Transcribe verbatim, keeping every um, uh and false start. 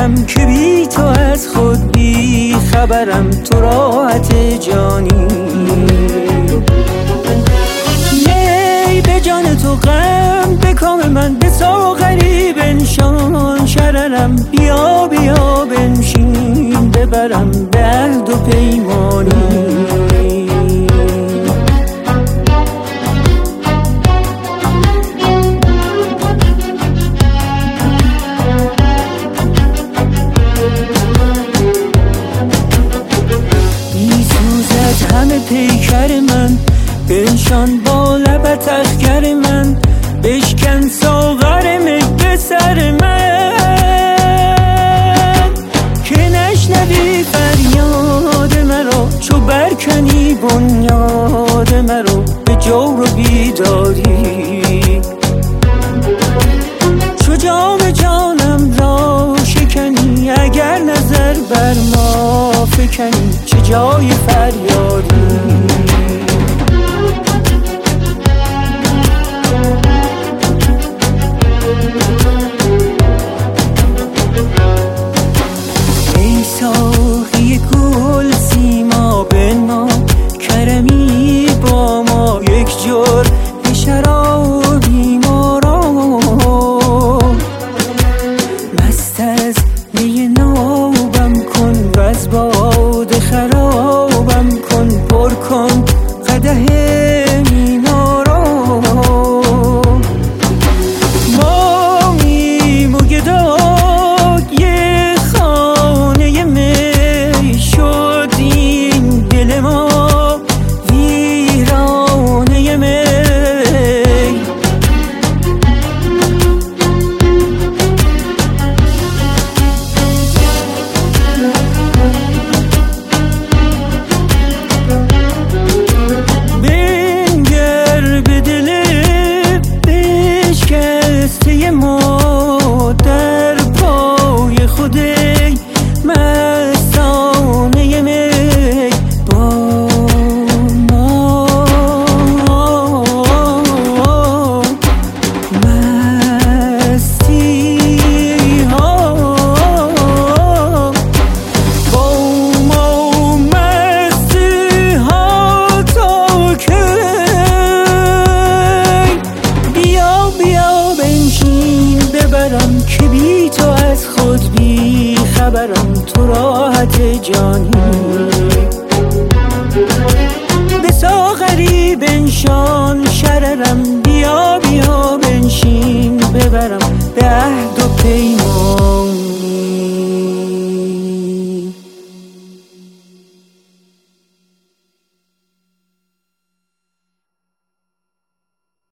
ببرم که بی تو از خود بی خبرم، تو راحت جانی. می به جان تو غم به کام من، به ساغری بنشان شررم، بیا بیا بنشین ببرم به عهد و پیمانی. همه پیکر من بنشان با لبت اخگر من، بشکن ساغر مگه سر من، که نشنوی فریاد مرا چو برکنی بنیاد مرا به جور و بیداری. چو جام جانم را شکنی، اگر نظر بر ما فکنی چه جای فریادی. ای ساقی گل سیما بنما، کرمی با ما یک جرعه شرابی ما را، مست از می نابم کن و از باده خرابم کن، پر کن قدح مینا را. ما میم و گدای خانه می شد این دل ما ویرانه می. ما در پای خودی مستانه می با ما، مستی ها با ما، مستی ها تا که بیا بیا بنشین ببرم که بی تو از خود بی خبرم، تو راحت جانی. به ساغری بنشان شررم، بیا بیا بنشین ببرم به عهد و پیمان.